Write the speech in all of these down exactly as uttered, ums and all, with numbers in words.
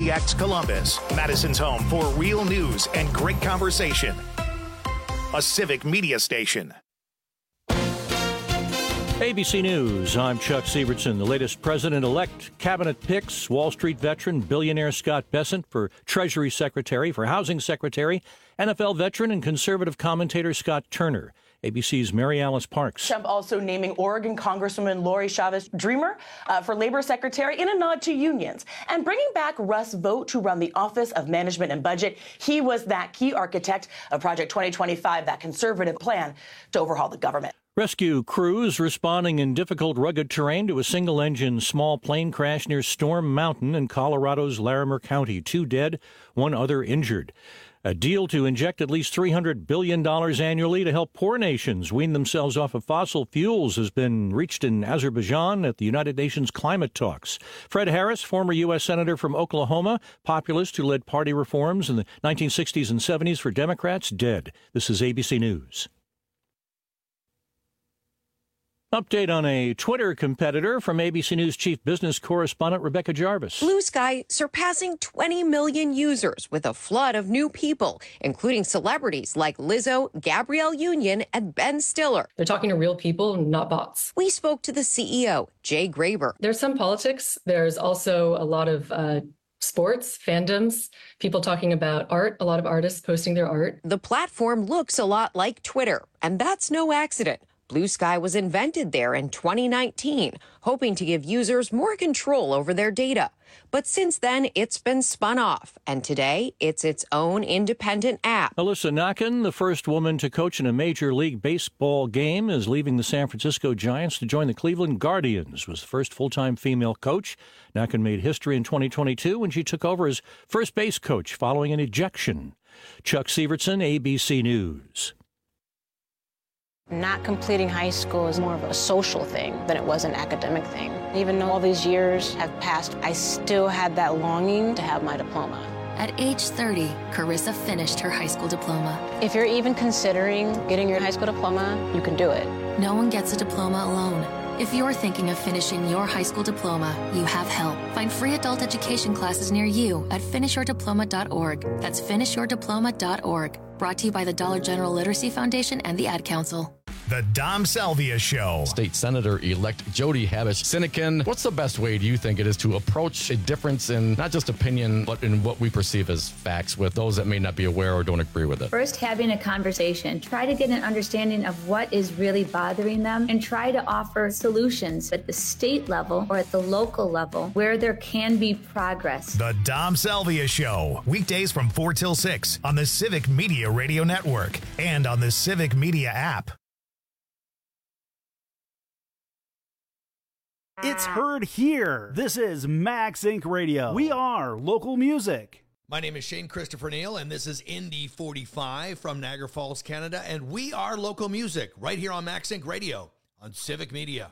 C X Columbus, Madison's home for real news and great conversation. A Civic Media station. A B C News, I'm Chuck Sievertson. The latest president-elect cabinet picks Wall Street veteran, billionaire Scott Bessent for Treasury Secretary, for Housing Secretary, N F L veteran and conservative commentator Scott Turner. A B C's Mary Alice Parks. Trump also naming Oregon Congresswoman Lori Chavez Dreamer uh, for Labor Secretary in a nod to unions, and bringing back Russ Vought to run the Office of Management and Budget. He was that key architect of Project twenty twenty-five, that conservative plan to overhaul the government. Rescue crews responding in difficult, rugged terrain to a single-engine small plane crash near Storm Mountain in Colorado's Larimer County. Two dead, one other injured. A deal to inject at least three hundred billion dollars annually to help poor nations wean themselves off of fossil fuels has been reached in Azerbaijan at the United Nations climate talks. Fred Harris, former U S Senator from Oklahoma, populist who led party reforms in the nineteen sixties and seventies for Democrats, dead. This is A B C News. Update on a Twitter competitor from A B C News chief business correspondent Rebecca Jarvis. Blue Sky surpassing twenty million users with a flood of new people, including celebrities like Lizzo, Gabrielle Union, and Ben Stiller. They're talking to real people, not bots. We spoke to the C E O, Jay Graber. There's some politics. There's also a lot of uh, sports, fandoms, people talking about art, a lot of artists posting their art. The platform looks a lot like Twitter, and that's no accident. Blue Sky was invented there in twenty nineteen, hoping to give users more control over their data. But since then, it's been spun off, and today, it's its own independent app. Alyssa Nakken, the first woman to coach in a Major League Baseball game, is leaving the San Francisco Giants to join the Cleveland Guardians, was the first full-time female coach. Nakken made history in twenty twenty-two when she took over as first base coach following an ejection. Chuck Sievertson, A B C News. Not completing high school is more of a social thing than it was an academic thing. Even though all these years have passed, I still had that longing to have my diploma. At age thirty, Carissa finished her high school diploma. If you're even considering getting your high school diploma, you can do it. No one gets a diploma alone. If you're thinking of finishing your high school diploma, you have help. Find free adult education classes near you at finish your diploma dot org. That's finish your diploma dot org. Brought to you by the Dollar General Literacy Foundation and the Ad Council. The Dom Salvia Show. State Senator-elect Jody Habush-Sinekin, what's the best way, do you think, it is to approach a difference in not just opinion, but in what we perceive as facts with those that may not be aware or don't agree with it? First, having a conversation. Try to get an understanding of what is really bothering them and try to offer solutions at the state level or at the local level where there can be progress. The Dom Salvia Show. Weekdays from four till six on the Civic Media Radio Network and on the Civic Media app. It's heard here. This is Max Incorporated. Radio. We are local music. My name is Shane Christopher Neal, and this is Indy forty-five from Niagara Falls, Canada, and we are local music right here on Max Incorporated. Radio on Civic Media.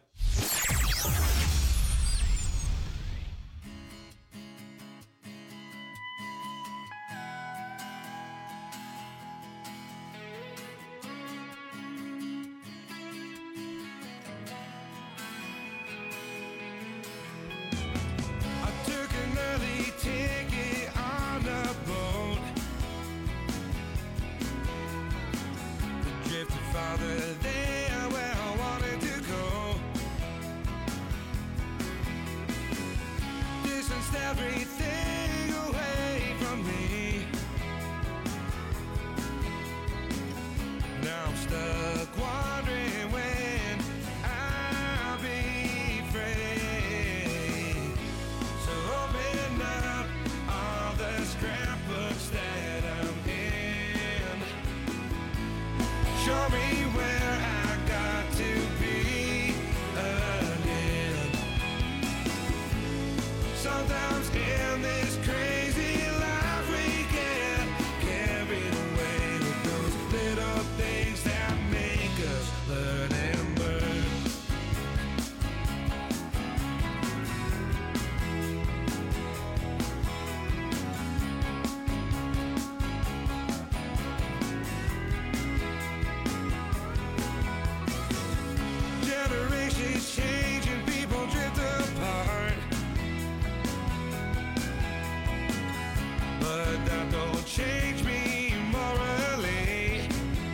change me morally.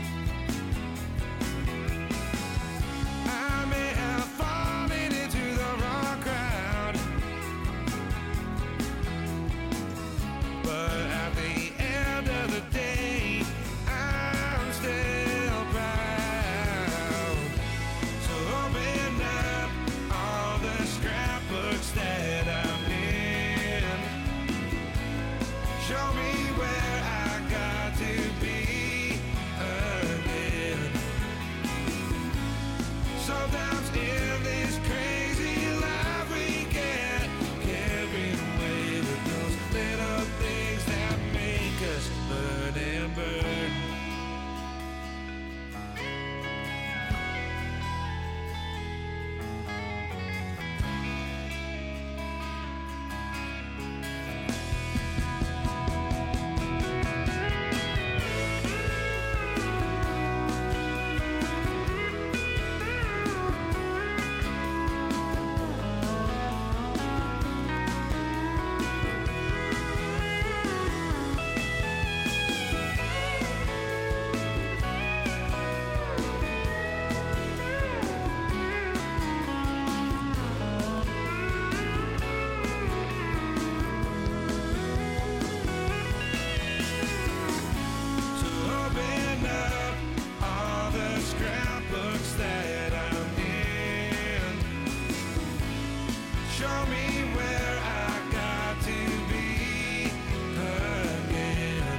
I may have fallen into the wrong crowd, but at the end of the day, I'm still proud. So open up all the scrapbooks that I'm in. Show me where I got to be again. Sometimes in this crazy life we get carried away with those little things that make us burn and burn. So open up all the scrapbooks that I'm in. Show me where I got to be again.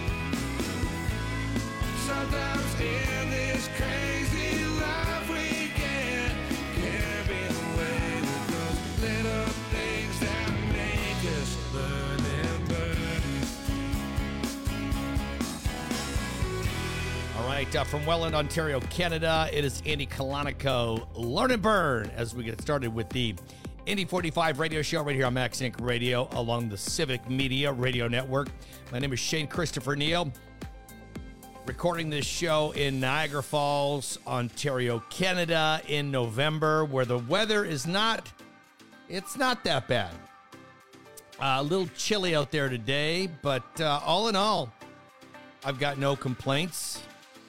Sometimes in this crazy life we get carried away with those little things that make us burn and burn. All right, uh, from Welland, Ontario, Canada, it is Andy Colonico. Learn and burn as we get started with the Indy forty-five radio show right here on Max Inc Radio along the Civic Media Radio Network. My name is Shane Christopher Neal. Recording this show in Niagara Falls, Ontario, Canada in November, where the weather is not, it's not that bad. Uh, a little chilly out there today, but uh, all in all, I've got no complaints.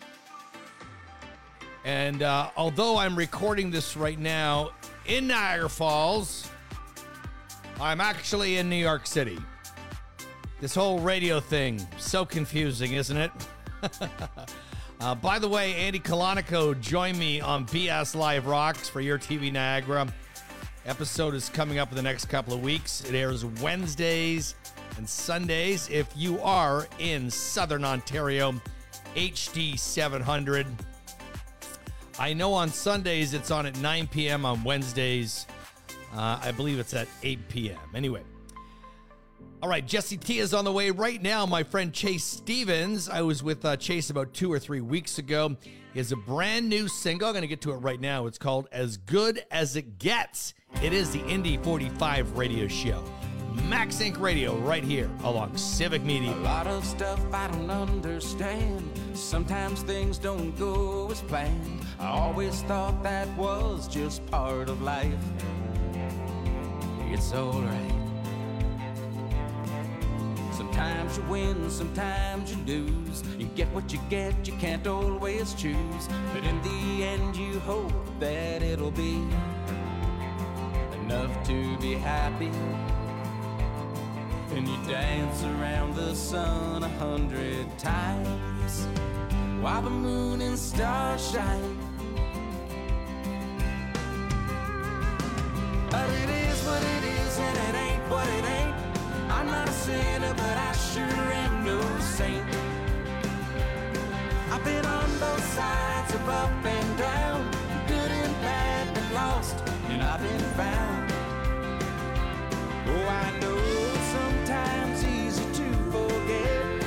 And uh, although I'm recording this right now in Niagara Falls, I'm actually in New York City. This whole radio thing, so confusing, isn't it? uh, by the way, Andy Colonico joined me on B S Live Rocks for Your T V Niagara. Episode is coming up in the next couple of weeks. It airs Wednesdays and Sundays. If you are in Southern Ontario, H D seven hundred. I know on Sundays it's on at nine p.m. On Wednesdays, uh, I believe it's at eight p.m. Anyway. All right, Jesse T is on the way right now. My friend Chase Stevens. I was with uh, Chase about two or three weeks ago. He has a brand new single. I'm going to get to it right now. It's called As Good As It Gets. It is the Indy forty-five radio show. Max Inc Radio right here along Civic Media. A lot of stuff I don't understand. Sometimes things don't go as planned. I always thought that was just part of life. It's alright. Sometimes you win, sometimes you lose. You get what you get, you can't always choose. But in the end you hope that it'll be enough to be happy. And you dance around the sun a hundred times while the moon and stars shine. But it is what it is and it ain't what it ain't. I'm not a sinner, but I sure am no saint. I've been on both sides of up and down, good and bad, been lost, and I've been found. Oh, I know sometimes easy to forget,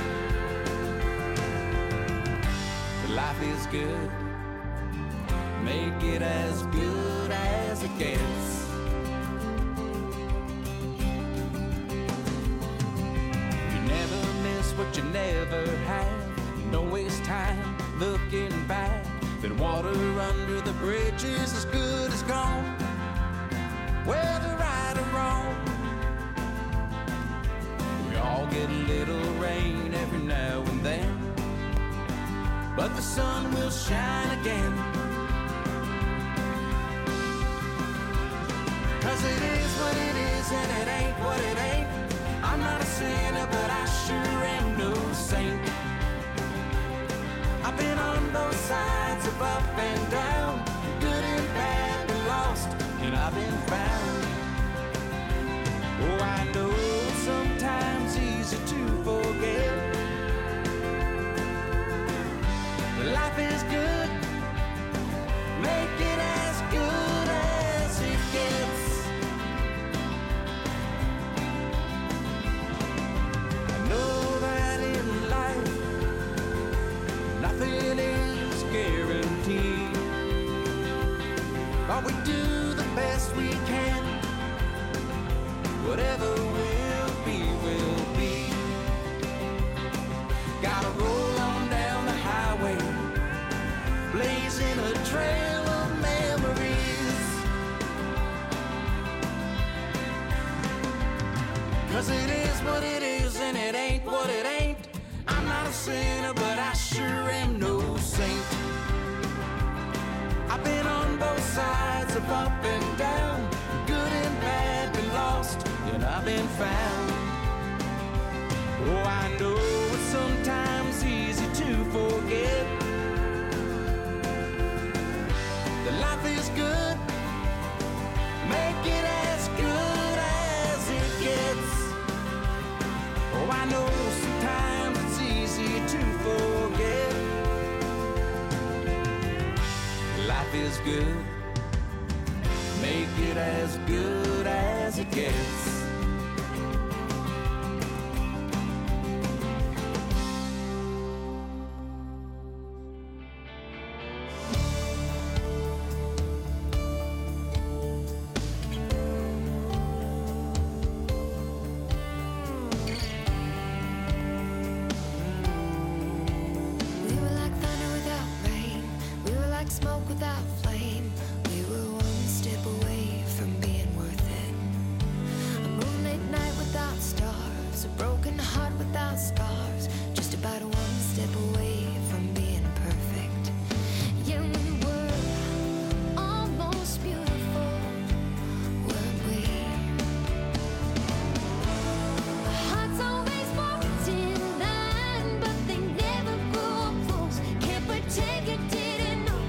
but life is good. Make it as good as it gets. What you never had, don't waste time looking back. That water under the bridge is as good as gone, whether right or wrong. We all get a little rain every but the sun will shine again. Cause it is what it is and it ain't what it ain't. I'm not a sinner, but I sure am no saint. I've been on both sides of up and down, good and bad and lost, and I've been found. Oh, I know it's sometimes easy to forget. Life is good, make it as good as it gets. I know that in life nothing is guaranteed, but we do the best we can. Whatever will be, will be. Gotta roll on down the highway, blazing a trail of memories. Cause it is what it is and it ain't what it ain't. I'm not a sinner, but I sure am no saint. I've been on both sides of up and down, good and bad, been lost, and I've been found. Oh, I know it's sometimes easy to forget that life is good, make it as good as it gets. Oh, I know sometimes it's easy to forget life is good, make it as good as it gets. Smoke without flame, we were one step away from being worth it. A moonlit night without stars, a broken heart without scars, just about one step away from being perfect. Yeah, we were almost beautiful, weren't we? Our hearts always walked in line, but they never grew close. Can't pretend you didn't know.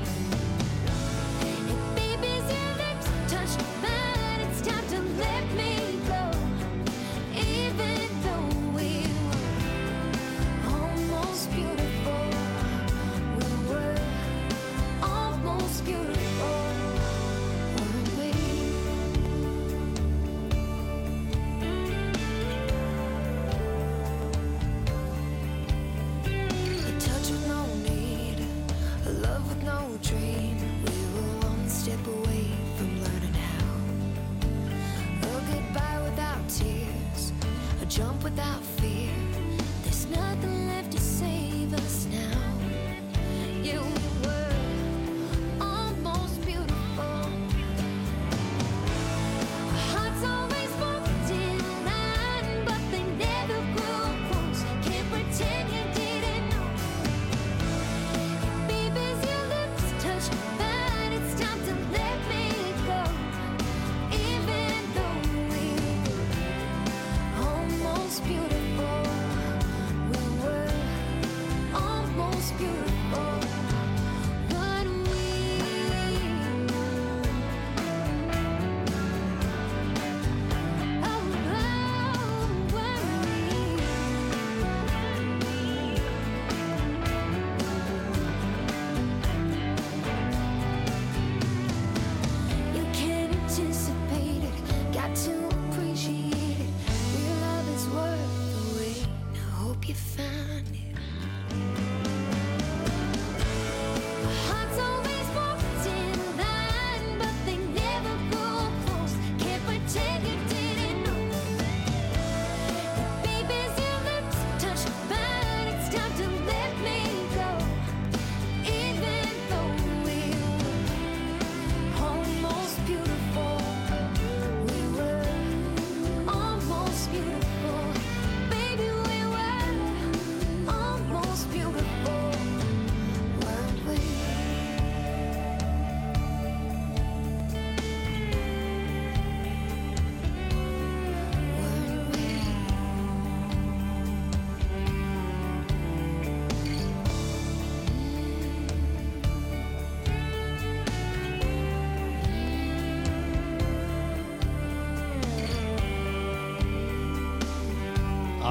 Dream, we were one step away from learning how. A goodbye without tears, a jump without fear. There's nothing left to save us now. Yeah, we were almost beautiful. Our hearts always walked in line, but they never grew close. Can't pretend you didn't know. Baby's your lips touch mine, it's time to let me go. Even though we were almost beautiful, we were almost beautiful, but we oh, oh, were You can't anticipate it, got to appreciate it. Real love is worth the wait. I hope you find it. Our hearts always walked in line, but they never grew close. Can't pretend you didn't know. Baby's your lips touch mine, it's time to let me go. Even though we were almost beautiful, we were almost beautiful. Baby, we were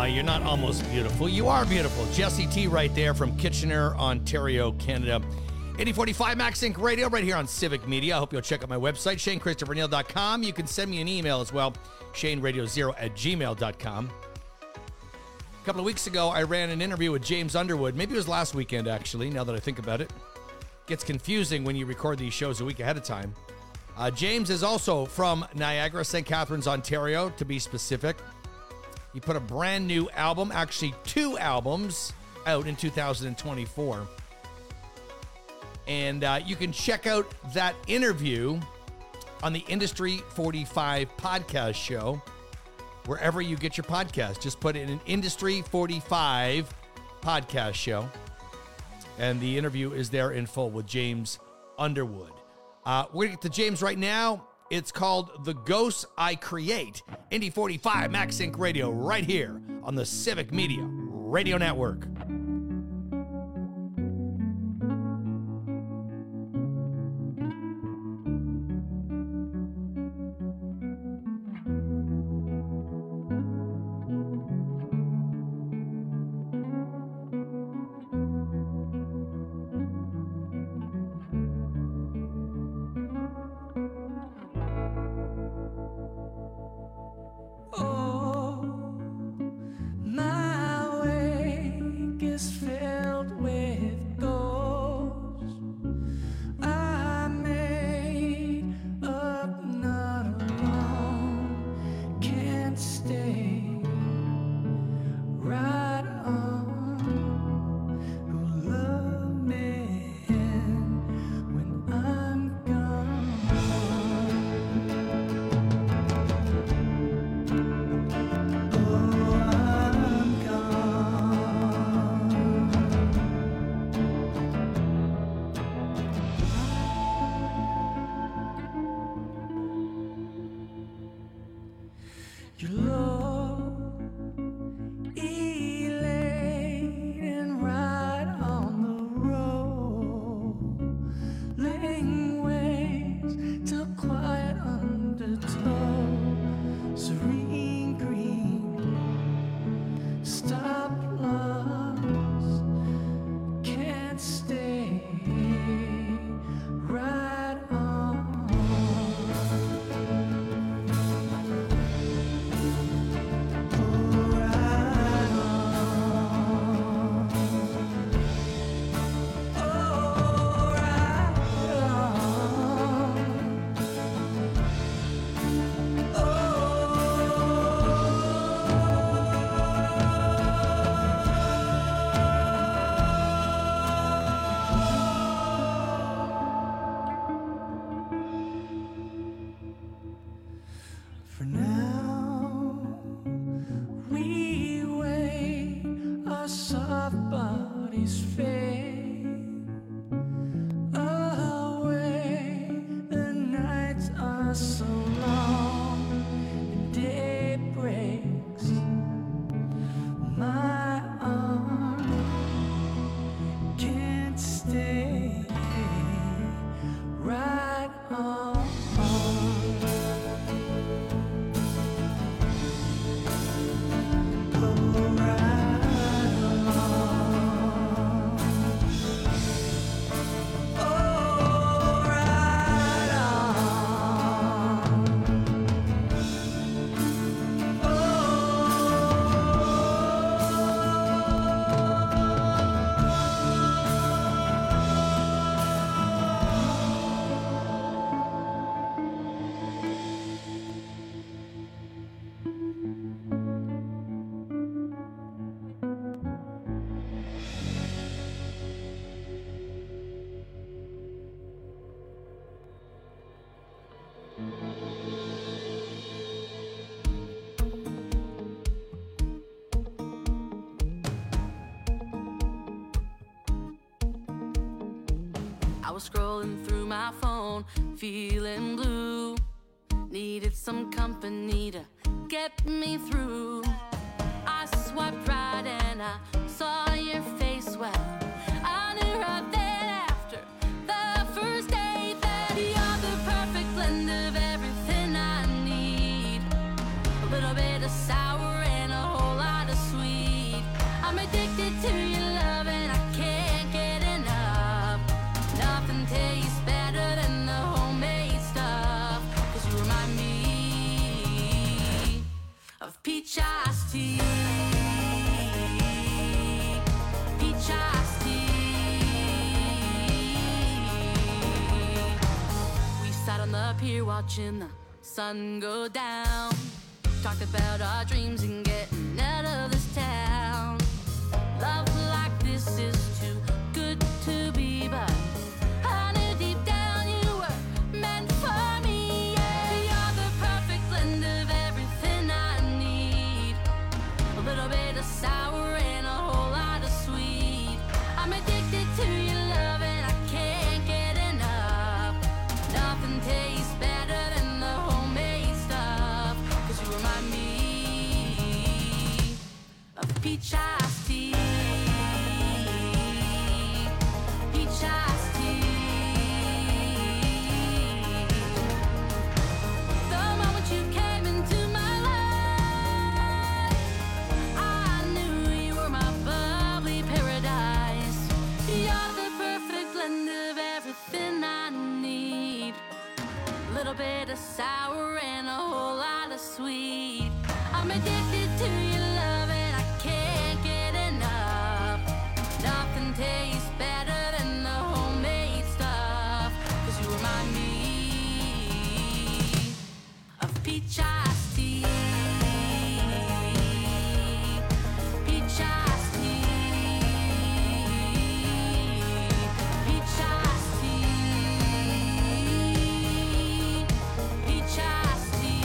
Uh, you're not almost beautiful. You are beautiful. Jesse T right there from Kitchener, Ontario, Canada. eighty forty-five Max Inc Radio right here on Civic Media. I hope you'll check out my website, Shane Christopher Neal dot com. You can send me an email as well, Shane Radio Zero at gmail dot com. A couple of weeks ago, I ran an interview with James Underwood. Maybe it was last weekend, actually, now that I think about it. Gets confusing when you record these shows a week ahead of time. Uh, James is also from Niagara, Saint Catharines, Ontario, to be specific. He put a brand new album, actually two albums, out in two thousand twenty-four. And uh, you can check out that interview on the Industry forty-five podcast show, wherever you get your podcast. Just put in an Industry forty-five podcast show. And the interview is there in full with James Underwood. Uh, we're going to get to James right now. It's called The Ghosts I Create. Indy forty-five Max Inc Radio right here on the Civic Media Radio Network. I was scrolling through my phone, feeling blue. Needed some company to get me through. I swiped right and I saw your face. Well, I knew right then after the first date that you're the perfect blend of everything I need. A little bit of sour and a whole lot of sweet. pier watching the sun go down. Talked about our dreams and getting out of this town. Love like this is too good to be, but I knew deep down you were meant for me. Yeah, you're the perfect blend of everything I need. A little bit of sour and a whole lot of sweet. I'm addicted to your love and I can't get enough. Nothing tastes better than the homemade stuff. Cause you remind me of peach iced tea. Peach iced tea. The moment you came into my life, I knew you were my bubbly paradise. You're the perfect blend of everything I need. A little bit of sour and a whole lot of sweet. I'm addicted to your love and I can't get enough. Nothing tastes better than the homemade stuff. Cause you remind me of peach iced tea. Peach iced tea. Peach iced tea. Peach iced tea.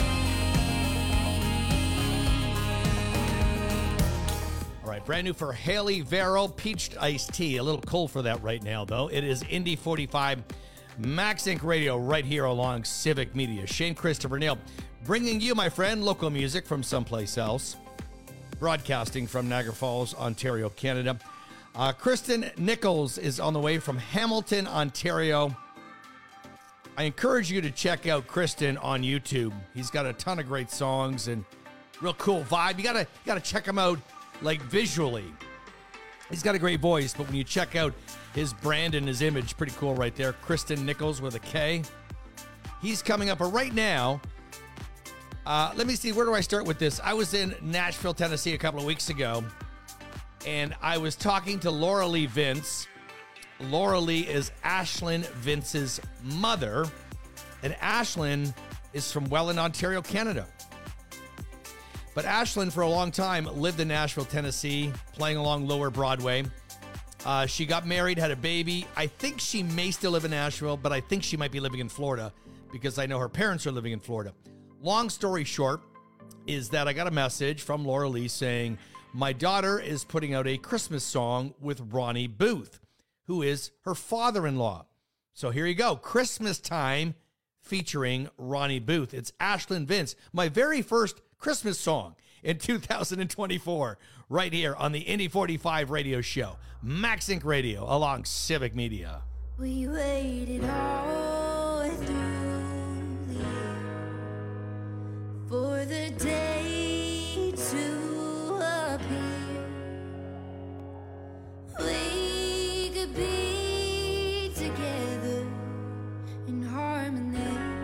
All right, brand new for Haley Vero, peach iced tea. A little cold for that right now, though. It is Indy forty-five, Max Inc Radio, right here along Civic Media. Shane Christopher Neal, bringing you, my friend, local music from someplace else. Broadcasting from Niagara Falls, Ontario, Canada. Uh, Kristen Nichols is on the way from Hamilton, Ontario. I encourage you to check out Kristen on YouTube. He's got a ton of great songs and real cool vibe. You gotta, you gotta check him out, like, visually. He's got a great voice, but when you check out his brand and his image, pretty cool right there. Kristen Nichols with a K. He's coming up. But right now, uh, let me see, where do I start with this? I was in Nashville, Tennessee a couple of weeks ago, and I was talking to Laura Lee Vince. Laura Lee is Ashlyn Vince's mother, and Ashlyn is from Welland, Ontario, Canada. But Ashlyn, for a long time, lived in Nashville, Tennessee, playing along Lower Broadway. Uh, she got married, had a baby. I think she may still live in Nashville, but I think she might be living in Florida because I know her parents are living in Florida. Long story short is that I got a message from Laura Lee saying, my daughter is putting out a Christmas song with Ronnie Booth, who is her father-in-law. So here you go, Christmas Time featuring Ronnie Booth. It's Ashlyn Vince, my very first Christmas song in two thousand twenty-four, right here on the Indy forty-five radio show, Max Inc Radio, along Civic Media. We waited all through the year for the day to appear. We could be together in harmony.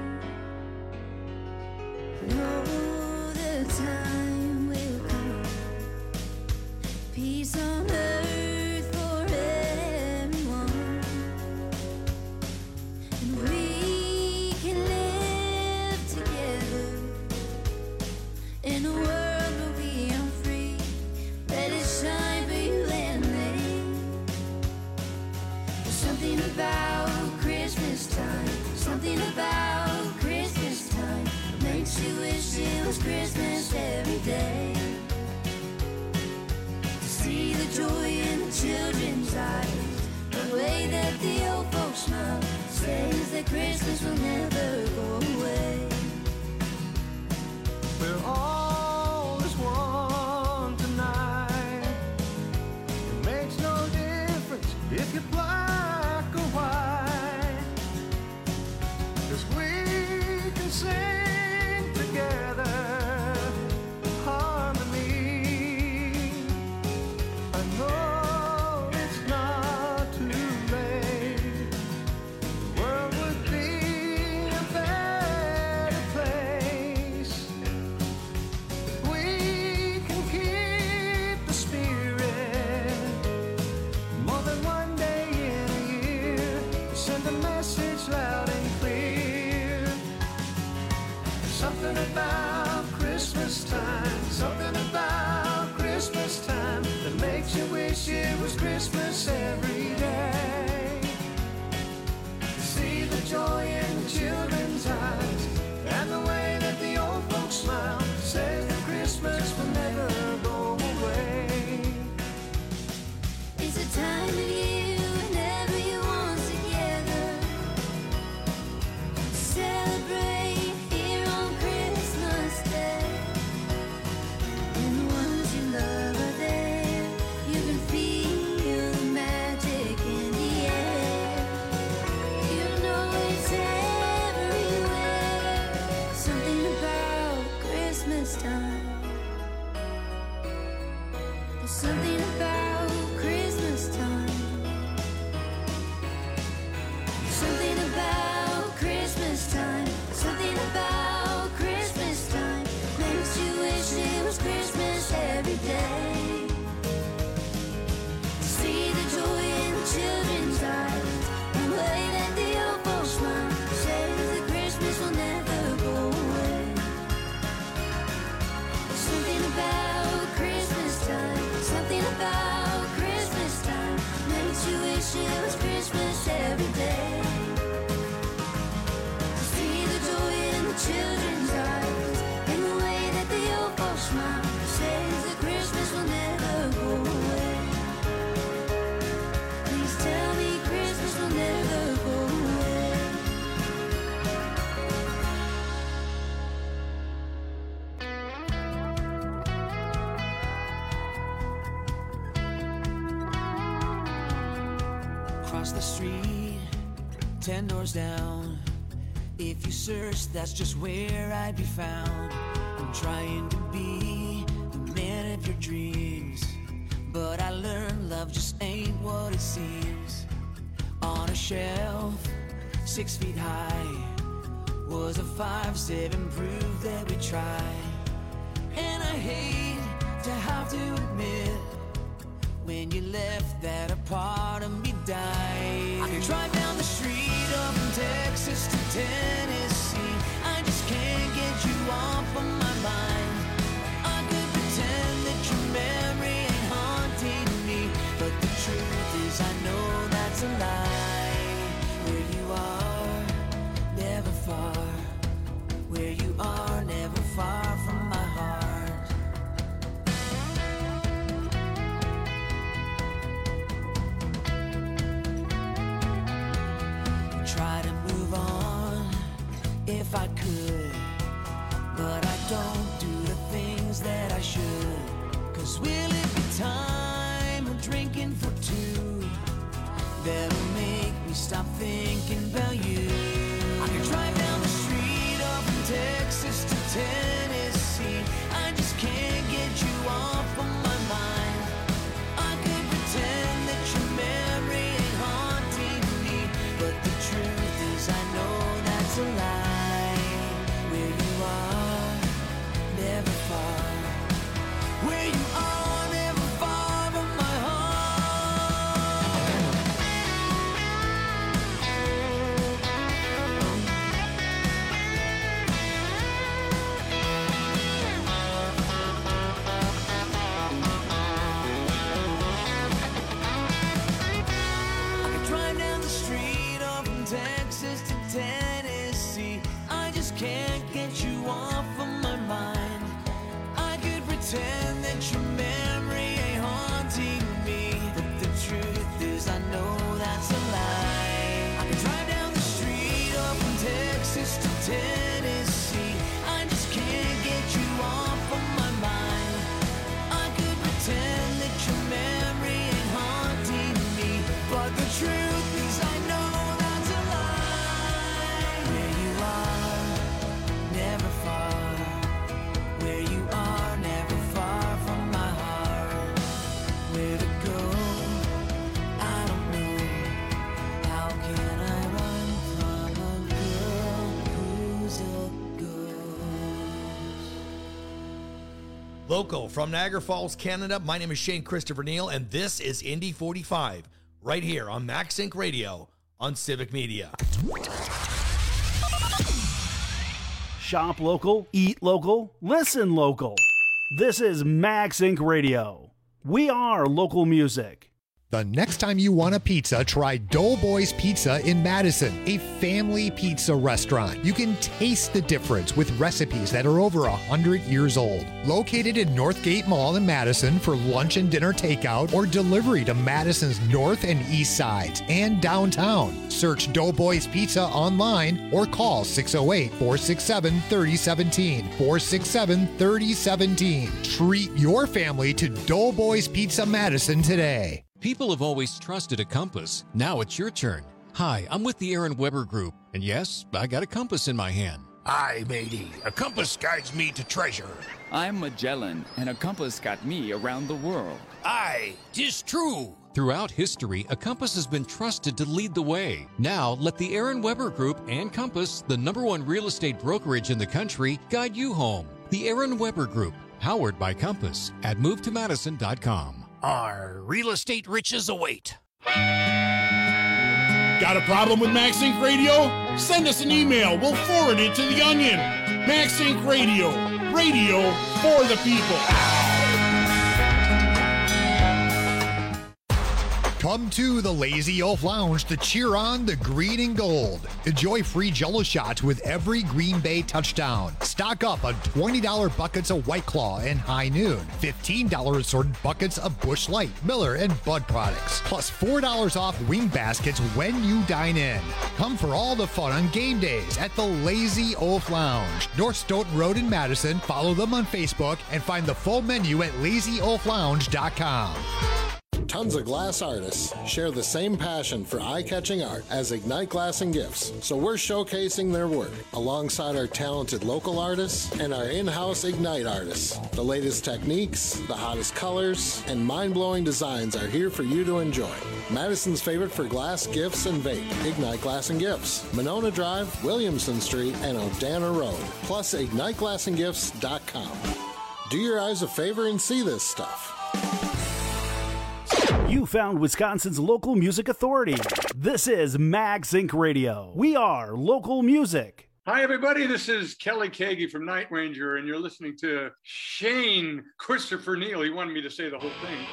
No, the time will come. Peace on earth for everyone. And we can live together in a world where we are free. Let it shine for you and me. There's something about Christmas time. Something about Christmas time. Makes you wish it was Christmas every day. To see the joy in the children's eyes, the way that the old folks smile, says that Christmas will never go away. We're all as one tonight. It makes no difference if you're black or white, 'cause we can sing together, harmony. I know it's not too late. The world would be There's something about Christmas time. Something about Christmas time. Something about Christmas time makes you wish it was Christmas every day. To see the joy in the children's eyes, the way that the old folks smile, says that Christmas will never go away. There's something about Christmas time. Something about Christmas time makes you wish it was Christmas every day. To see the joy in the children's eyes, and the way that the old folks smile, says that Christmas will never go away. Please tell me Christmas will never go away. Across the street, ten doors down. If you search, that's just where I'd be found. I'm trying to be the man of your dreams, but I learned love just ain't what it seems. On a shelf, six feet high, was a five seven proof that we tried. And I hate to have to admit, when you left, that a part of me died. I could drive down the street up from Texas to Tennessee, I just can't get you off of my mind. I could pretend that your memory ain't haunting me, but the truth is I know that's a lie. Where you are, never far. Where you are, never far from my heart. Try to move on if I could, but I don't do the things that I should. Cause will it be time of drinking for two that'll make me stop thinking about you? I could drive down the street up from Texas to Tennessee, I just can't get you off of my mind. I could pretend that your memory ain't haunting me, but the truth is I know that's a lie. Where you are, never far. Where you are, never far from my I could drive down the street up from Texas to Tennessee, I just can't get you off of my mind. I could pretend that your memory ain't haunting me, but the truth is I know that's a lie. I could drive down the street up from Texas to Tennessee, I just can't get you off of my mind. I could pretend that your memory ain't haunting me, but the truth is I know that's a lie. Where you are, never far. Where you are, never far from my heart. Where to go, I don't know. How can I run from a girl who's a ghost? Local from Niagara Falls, Canada, my name is Shane Christopher Neal, and this is Indy forty-five, right here on Max Inc Radio on Civic Media. Shop local, eat local, listen local. This is Max Incorporated. Radio. We are local music. The next time you want a pizza, try Doughboys Pizza in Madison, a family pizza restaurant. You can taste the difference with recipes that are over one hundred years old. Located in Northgate Mall in Madison for lunch and dinner takeout or delivery to Madison's north and east sides and downtown. Search Doughboys Pizza online or call six oh eight, four six seven, three oh one seven, four six seven, three oh one seven. Treat your family to Doughboys Pizza Madison today. People have always trusted a compass. Now it's your turn. Hi, I'm with the Aaron Weber Group, and yes, I got a compass in my hand. Aye, matey. A compass guides me to treasure. I'm Magellan, and a compass got me around the world. Aye, 'tis true. Throughout history, a compass has been trusted to lead the way. Now, let the Aaron Weber Group and Compass, the number one real estate brokerage in the country, guide you home. The Aaron Weber Group, powered by Compass, at move to madison dot com. Our real estate riches await. Got a problem with MaxInc Radio? Send us an email. We'll forward it to the Onion. MaxInc Radio. Radio for the people. Come to the Lazy Oaf Lounge to cheer on the green and gold. Enjoy free Jell-O shots with every Green Bay touchdown. Stock up on twenty dollars buckets of White Claw and High Noon. fifteen dollars assorted buckets of Busch Light, Miller, and Bud products. Plus four dollars off wing baskets when you dine in. Come for all the fun on game days at the Lazy Oaf Lounge. North Stoughton Road in Madison. Follow them on Facebook and find the full menu at lazy oaf lounge dot com. Tons of glass artists share the same passion for eye-catching art as Ignite Glass and Gifts, so we're showcasing their work alongside our talented local artists and our in-house Ignite artists. The latest techniques, the hottest colors, and mind-blowing designs are here for you to enjoy. Madison's favorite for glass, gifts, and vape, Ignite Glass and Gifts, Monona Drive, Williamson Street, and Odana Road, plus ignite glass and gifts dot com. Do your eyes a favor and see this stuff. You found Wisconsin's local music authority. This is MagZinc Radio. We are local music. Hi, everybody. This is Kelly Kagi from Night Ranger, and you're listening to Shane Christopher Neal. He wanted me to say the whole thing.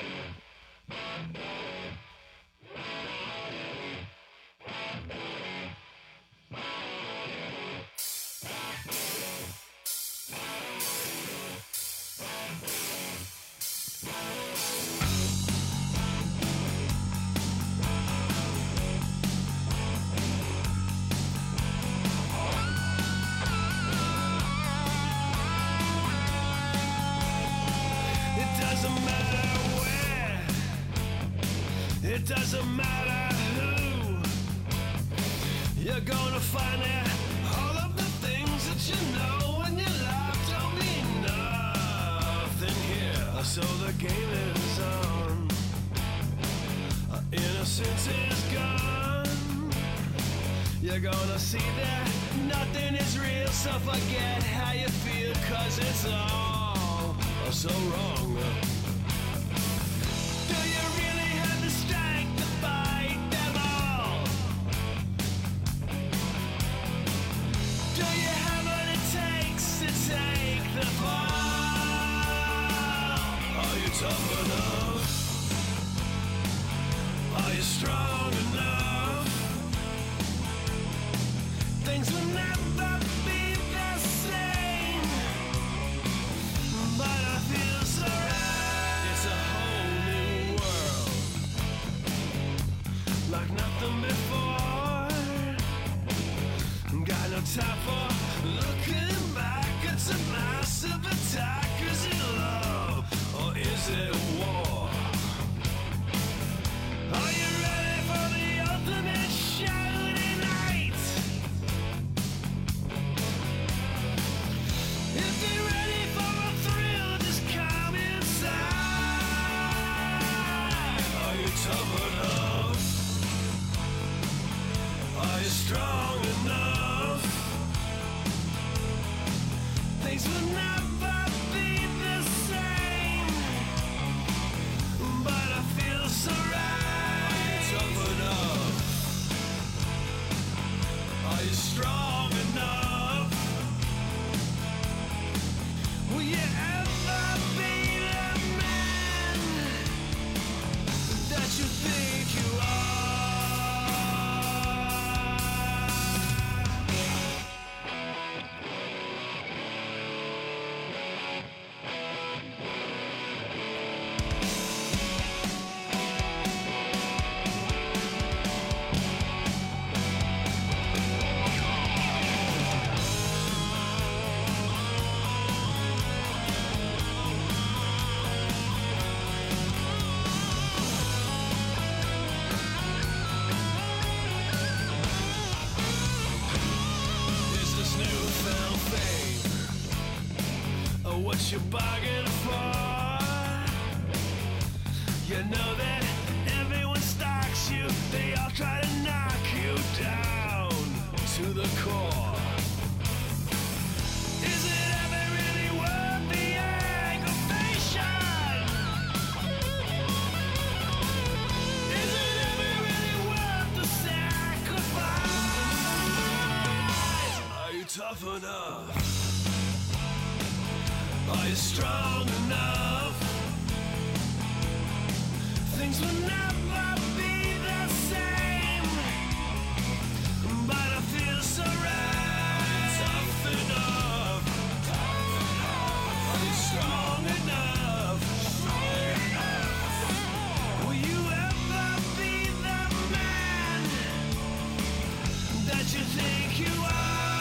It doesn't matter who you're gonna find it. All of the things that you know in your life don't mean nothing here. So the game is on. Innocence is gone. You're gonna see that nothing is real. So forget how you feel, cause it's all so wrong. Do you really have the strength to fight them all? Do you have what it takes to take the fall? Are you tough enough? Are you strong enough? Things will never be the same, but I feel so right. It's a whole new world, like nothing before. Got no time for looking back. It's a massive attack. Is it love or is it war? Are you ready for the ultimate shouting night? If you're ready for a thrill, just come inside. Are you tough enough? Are you strong enough? Things will never be the same, but I feel so right. Are you tough enough? Are you strong enough? Will you ever be the man that you think you are? you bargain for. You know that everyone stalks you. They all try to knock you down to the core. Is it ever really worth the aggravation? Is it ever really worth the sacrifice? Are you tough enough? Are you strong enough? Things will never be the same, but I feel so right. Tough enough. Are you strong enough? Will you ever be the man that you think you are?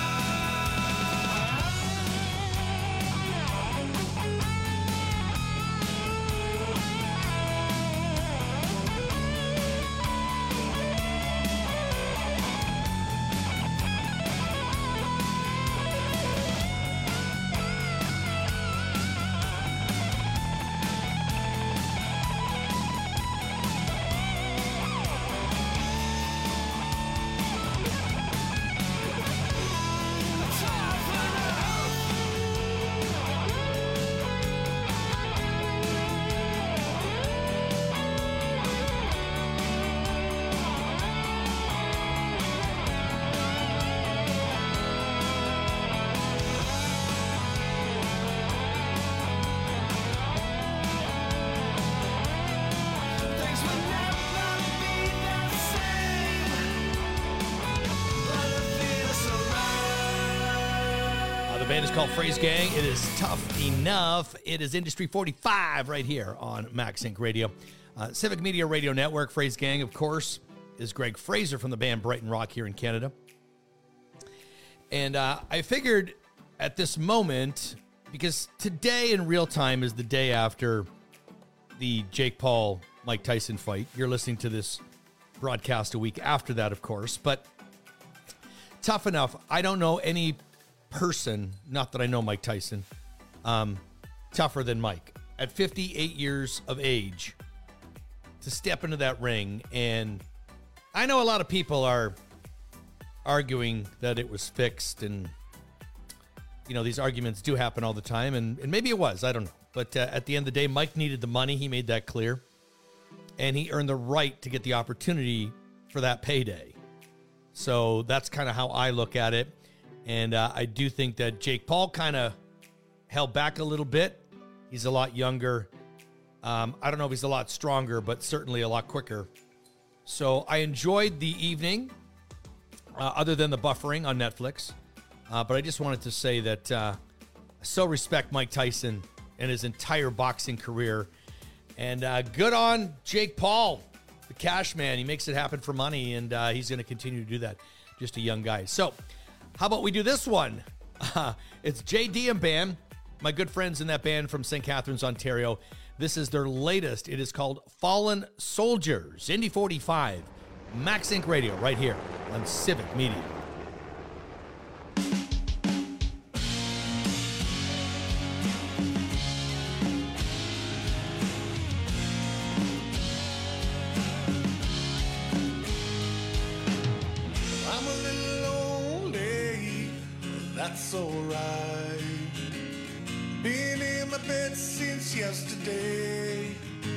Band is called Phrase Gang. It is tough enough. It is Industry forty-five right here on Max Inc Radio. Uh, Civic Media Radio Network. Phrase Gang, of course, is Greg Fraser from the band Brighton Rock here in Canada. And uh, I figured at this moment, because today in real time is the day after the Jake Paul Mike Tyson fight. You're listening to this broadcast a week after that, of course. But tough enough. I don't know any person, not that I know Mike Tyson, um, tougher than Mike. At fifty-eight years of age, to step into that ring, and I know a lot of people are arguing that it was fixed, and, you know, these arguments do happen all the time, and, and maybe it was, I don't know. But uh, at the end of the day, Mike needed the money. He made that clear, and he earned the right to get the opportunity for that payday. So that's kind of how I look at it. And uh, I do think that Jake Paul kind of held back a little bit. He's a lot younger. Um, I don't know if he's a lot stronger, but certainly a lot quicker. So I enjoyed the evening, uh, other than the buffering on Netflix. Uh, but I just wanted to say that uh, I so respect Mike Tyson and his entire boxing career. And uh, good on Jake Paul, the cash man. He makes it happen for money, and uh, he's going to continue to do that. Just a young guy. So how about we do this one? Uh, it's J D and Band, my good friends in that band from Saint Catharines, Ontario. This is their latest. It is called Fallen Soldiers. Indy forty-five, Max Inc Radio, right here on Civic Media. That's alright. Been in my bed since yesterday.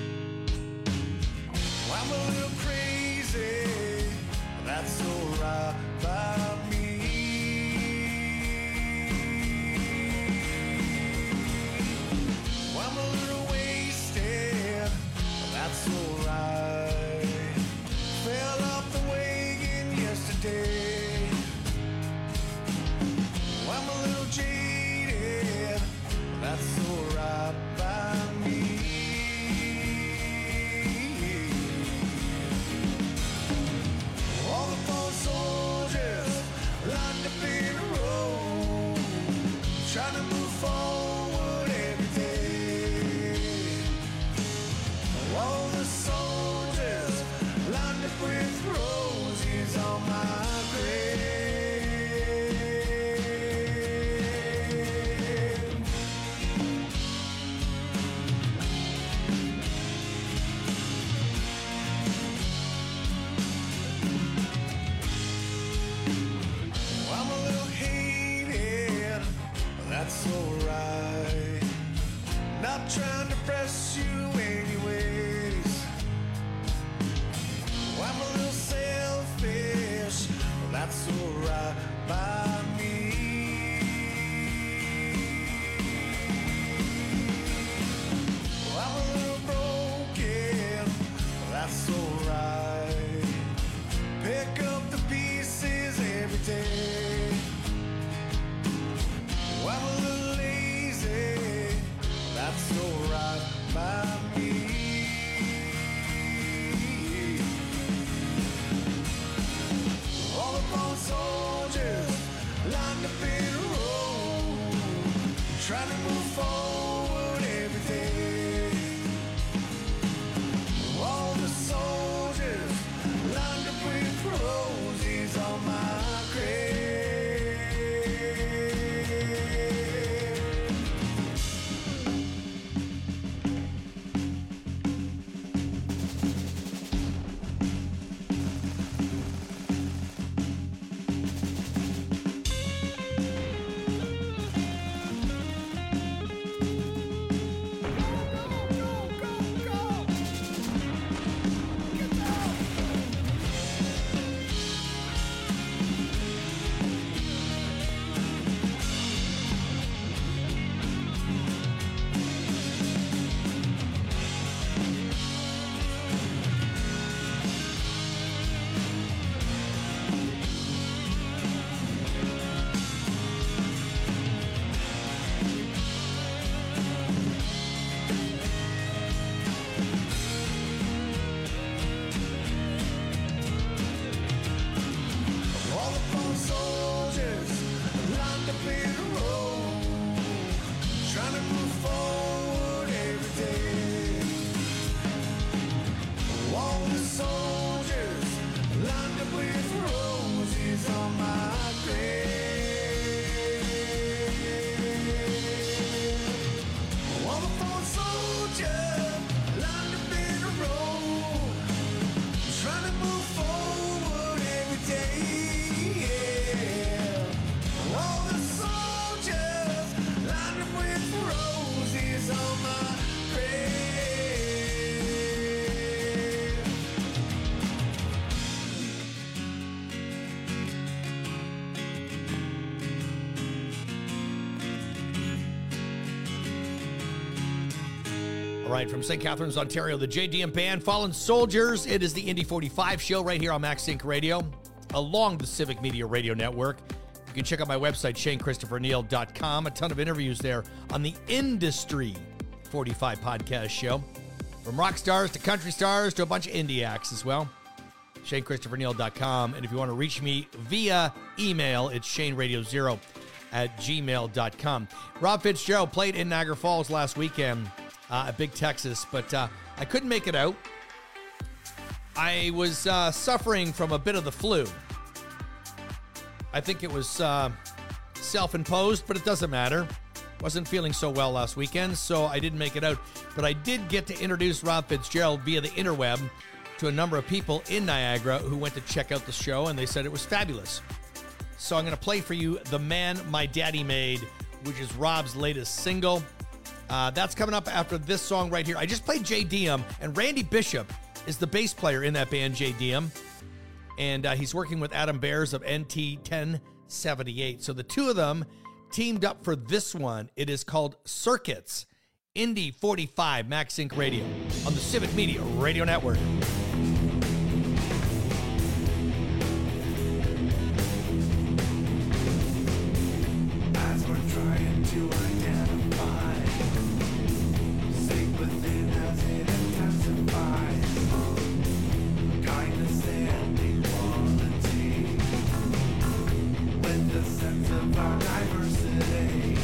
I'm a little crazy. That's alright by me. I'm a little wasted. That's alright. Fell off the wagon yesterday. I'm a little jaded, that's alright by me. All the fallen soldiers lined up in a row, trying to move forward every day. All the soldiers All the fallen soldiers lined up in a row, trying to move forward every day. All the soldiers lined up with roses on my grave. All the fallen soldiers lined up in a row, trying to move forward every day. Yeah. All the soldiers lined up with roses on my grave. All right, from Saint Catharines, Ontario, the J D M Band, Fallen Soldiers. It is the Indy forty-five show right here on Max Inc Radio, along the Civic Media Radio Network. You can check out my website, Shane Christopher Neal dot com. A ton of interviews there on the Industry forty-five podcast show. From rock stars to country stars to a bunch of indie acts as well. Shane Christopher Neal dot com. And if you want to reach me via email, it's Shane Radio Zero at gmail dot com. Rob Fitzgerald played in Niagara Falls last weekend uh, at Big Texas, but uh, I couldn't make it out. I was uh, suffering from a bit of the flu. I think it was uh, self-imposed, but it doesn't matter. Wasn't feeling so well last weekend, so I didn't make it out. But I did get to introduce Rob Fitzgerald via the interweb to a number of people in Niagara who went to check out the show, and they said it was fabulous. So I'm going to play for you The Man My Daddy Made, which is Rob's latest single. Uh, that's coming up after this song right here. I just played J D M, and Randy Bishop is the bass player in that band, J D M. And uh, he's working with Adam Bears of N T ten seventy-eight. So the two of them teamed up for this one. It is called Circuits, Indy forty-five, Max Inc Radio on the Civic Media Radio Network. As we're trying to identify, sleep within as it intensifies. Kindness and equality, with the sense of our diversity.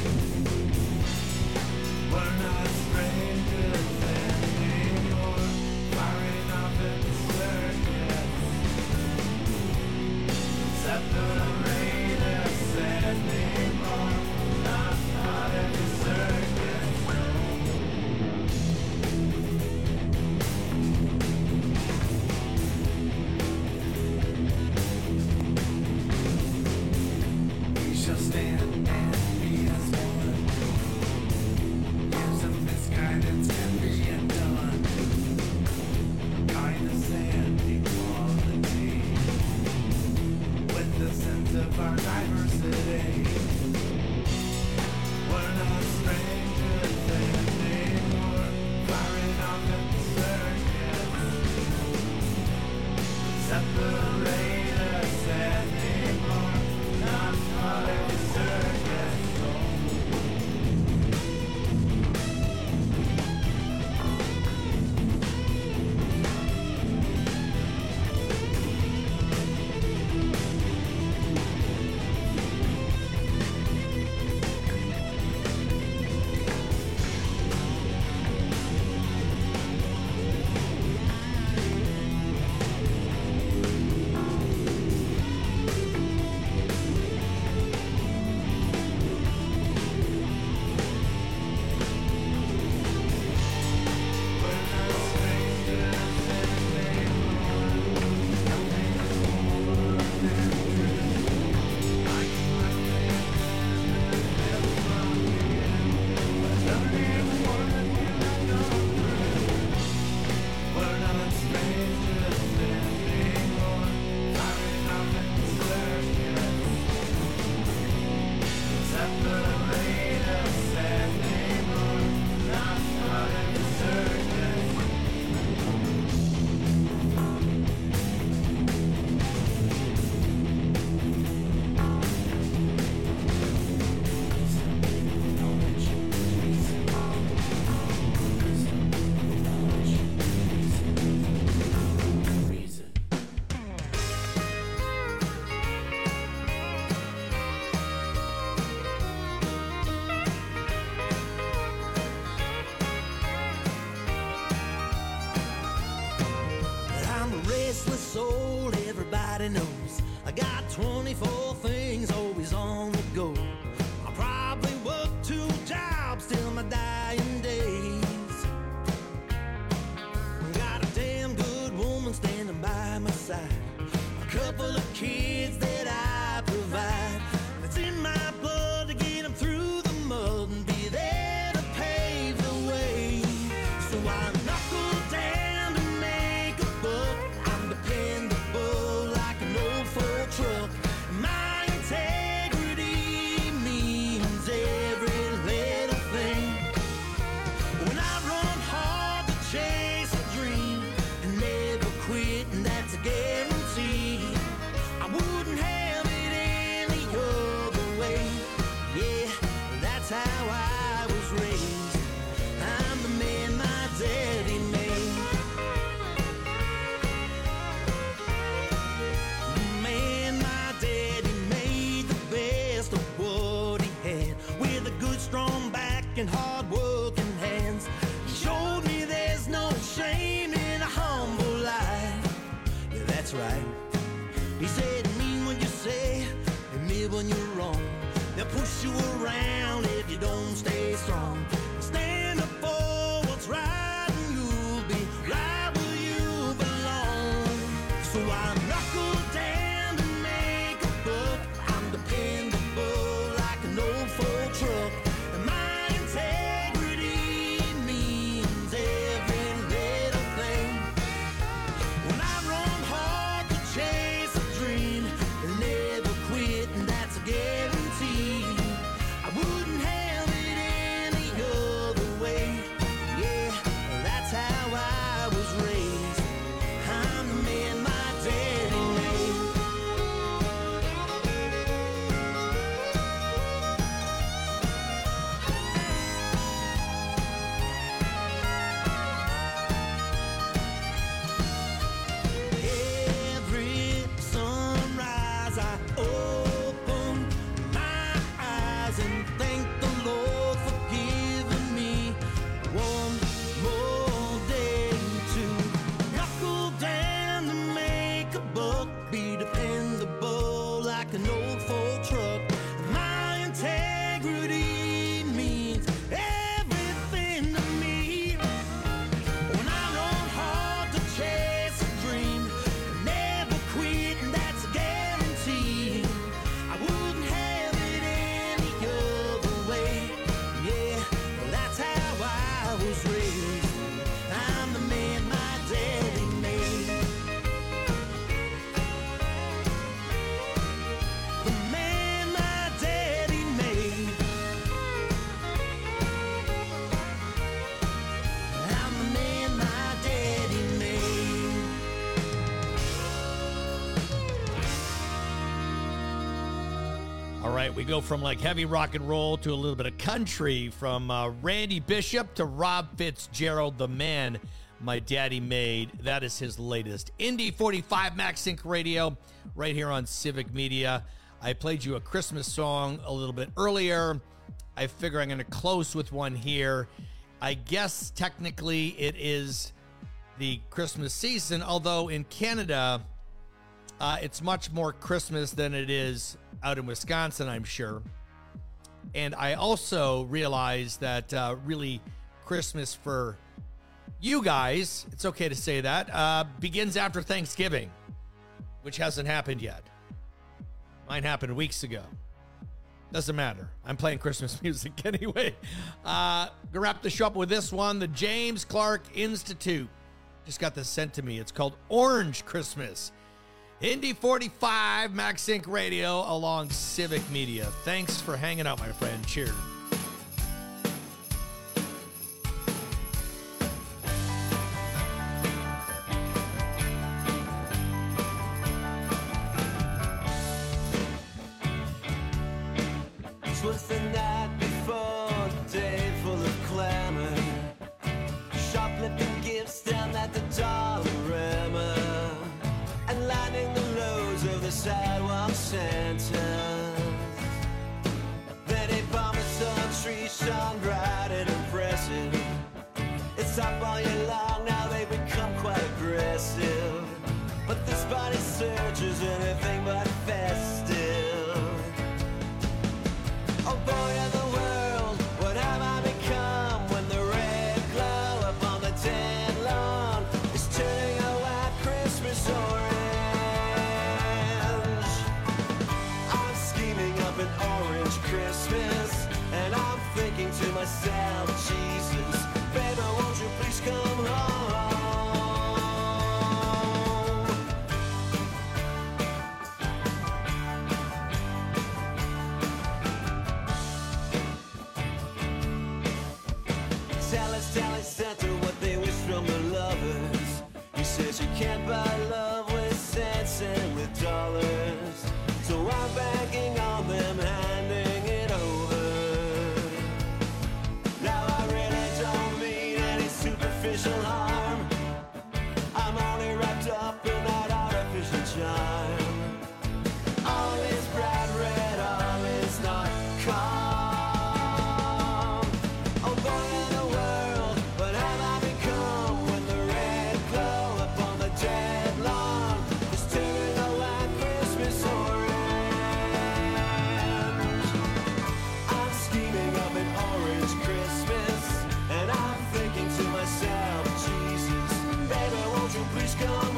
We're not strangers anymore, firing off in the circuits. Separate us anymore, not part of the we shall stand and be as one. Years of misguidance can be undone. Kindness and equality, with the sense of our diversity. We're not strangers anymore, firing off at the circuits. Separate us anymore, not part of the circus. restless soul, everybody knows. I got twenty-four things always on the go. I'll probably work two jobs till my dying days. Got a damn good woman standing by my side. A couple of kids that I provide. It's in my blood to get them through the mud and be there to pave the way. So I knuckle down to make a buck. I'm dependable like an old Ford truck. My integrity means every little thing. When I run hard to chase a dream and never quit, and that's a guarantee. I wouldn't have it any other way. Yeah, that's how I was raised. I'm the man my daddy made. The man my daddy made, the best of what he had, with a good strong back and hard working hands. He showed me there's no shame in a humble life. Yeah, that's right. He said, mean what you say, admit when you're wrong. They'll push you around if you don't stay strong. Stand up for what's right and you'll be right where you belong. So I knuckle down to make a buck. I'm dependable like an old Ford truck. And my integrity means every little thing. When I run hard to chase a dream and never quit, and that's a guarantee. I wouldn't have it any other way. Yeah, that's how I was raised. I'm the man my daddy made. Every sunrise I open my eyes and thank the Lord for giving me one more day to knuckle down to make a buck, be dependable like an old Ford truck. My integrity means everything to me. When I run hard to chase a dream, never quit, and that's a guarantee. I wouldn't have it any other way. Yeah, that's how I was raised. I'm the man my daddy made. The man my daddy made. I'm the man my daddy made. All right, we go from like heavy rock and roll to a little bit of country, from uh, Randy Bishop to Rob Fitzgerald, the man my daddy made. That is his latest. Indy forty-five Max Sync Radio, right here on Civic Media. I played you a Christmas song a little bit earlier. I figure I'm going to close with one here. I guess technically it is the Christmas season, although in Canada, uh, it's much more Christmas than it is out in Wisconsin, I'm sure. And I also realized that uh, really Christmas for you guys, it's okay to say that, uh, begins after Thanksgiving, which hasn't happened yet. Mine happened weeks ago. Doesn't matter. I'm playing Christmas music anyway. Uh, gonna wrap the show up with this one. The James Clark Institute just got this sent to me. It's called Orange Christmas. Indy forty-five Max Sync Radio along Civic Media. Thanks for hanging out, my friend. Cheers. This was the night before, the day full of clamor. Shoplifting gifts down at the Dollarama, and lining the roads of the sidewalk Santas. Then a Parmesan tree shone bright and impressive. It's up all year long, now they become quite aggressive. Christmas, and I'm thinking to myself, Jesus, baby, won't you please come home? Sally's Tally sent her what they wish from their lovers. He says you can't buy love with cents and with dollars. So I'm banking on them handing it over. Now I really don't mean any superficial harm. I'm only wrapped up in that artificial charm. All is bright red, all is not calm. Oh, boy in the world, what have I become when the red glow upon the dead lawn is turning a white Christmas orange? I'm scheming of an orange Christmas, and I'm thinking to myself, Jesus, baby, won't you please come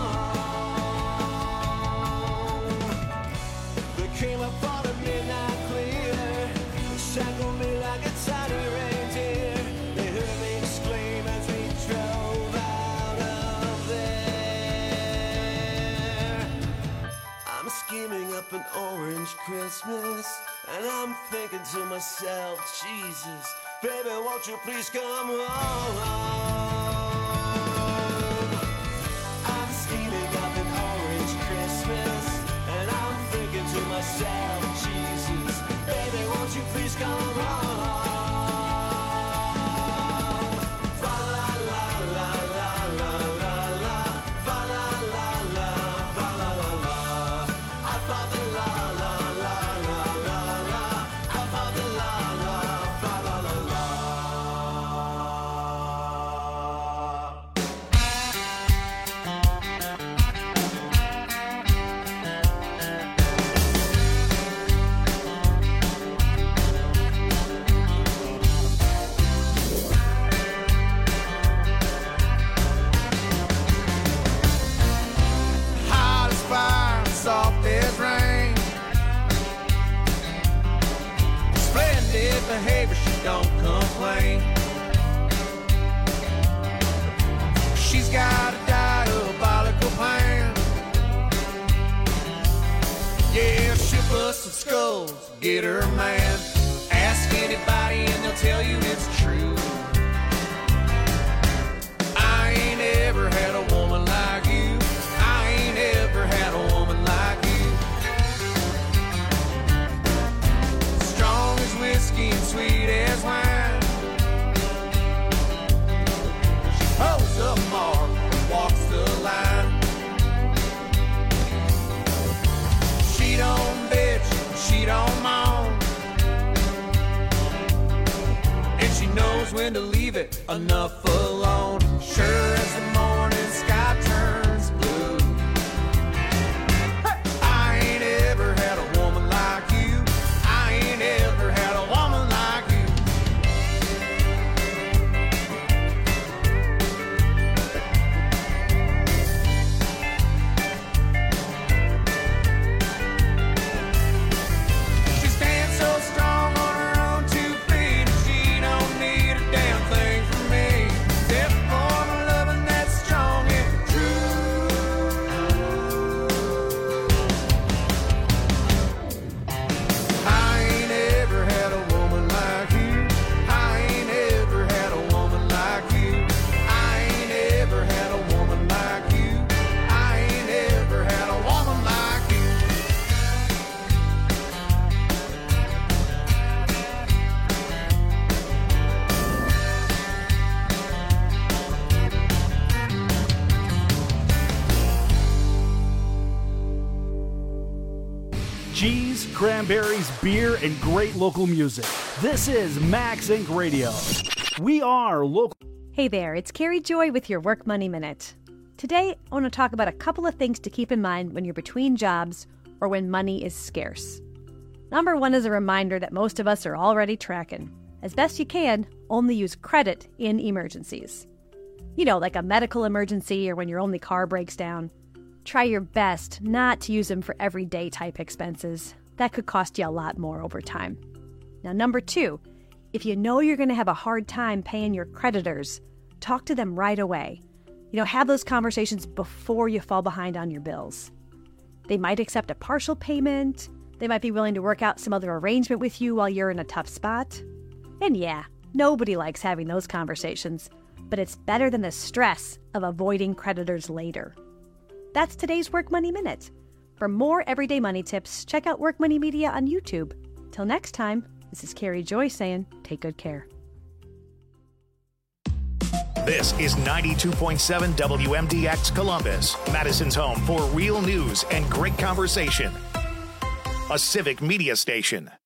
home? There came upon a midnight clear, shackled me like a tiny reindeer. They heard me exclaim as we drove out of there. I'm scheming up an orange Christmas, and I'm thinking to myself, Jesus, baby, won't you please come home? I'm scheming up an orange Christmas, and I'm thinking to myself, Jesus, baby, won't you please come home? Fa la la la la la la la, fa la la la, fa la la la. I thought the la la la la la la, I thought the la la, fa la la la. Hot as fire, soft as rain. Splendid behavior, she don't complain. She's got a diabolical plan. Yeah, she'll bust some skulls, get her man. Ask anybody and they'll tell you it's true. I ain't ever had a woman like you. I ain't ever had a woman like you. Strong as whiskey and sweet as wine. She holds the mark and walks the line. She don't bitch, she don't moan. And she knows when to leave it enough alone. Sure as the morning sky turns blue. Hey! I ain't ever had a woman like you. I ain't ever had a woman like you. She stands so strong on her own two feet, and she don't need a damn thing from me. Except for the loving that's strong and true. I ain't ever had a woman like you. I ain't ever had a woman like you. I ain't ever had a woman like you. I ain't ever had a woman like you. Cheese, cranberries, beer, and great local music. This is Max Incorporated. Radio. We are local. Hey there, it's Carrie Joy with your Work Money Minute. Today, I want to talk about a couple of things to keep in mind when you're between jobs or when money is scarce. Number one is a reminder that most of us are already tracking. As best you can, only use credit in emergencies. You know, like a medical emergency or when your only car breaks down. Try your best not to use them for everyday type expenses. That could cost you a lot more over time. Now, number two, if you know you're going to have a hard time paying your creditors, talk to them right away. You know, have those conversations before you fall behind on your bills. They might accept a partial payment. They might be willing to work out some other arrangement with you while you're in a tough spot. And yeah, nobody likes having those conversations, but it's better than the stress of avoiding creditors later. That's today's Work Money Minute. For more everyday money tips, check out Work Money Media on YouTube. Till next time, this is Carrie Joy saying, take good care. This is ninety-two point seven W M D X Columbus, Madison's home for real news and great conversation. A Civic Media station.